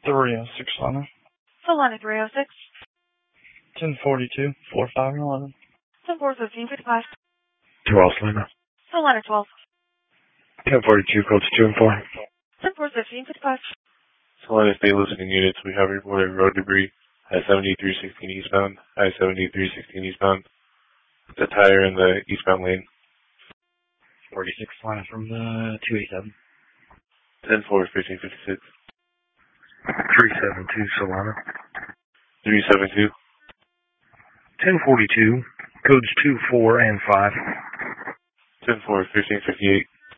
306 Solana. Solana 306. 1042, 45 and 11. 10-4, 1555. 12 Solana. Solana 12. 1042, codes 2 and 4. 10-4, 1555. Solana State listening units, we have reported road debris at 7316 eastbound, I-7316 eastbound. The tire in the eastbound lane. 46 Solana from the 287. 10-4, 1556. 372 Solana. 372. 1042, codes 2, 4, and 5. 10-4, 1558.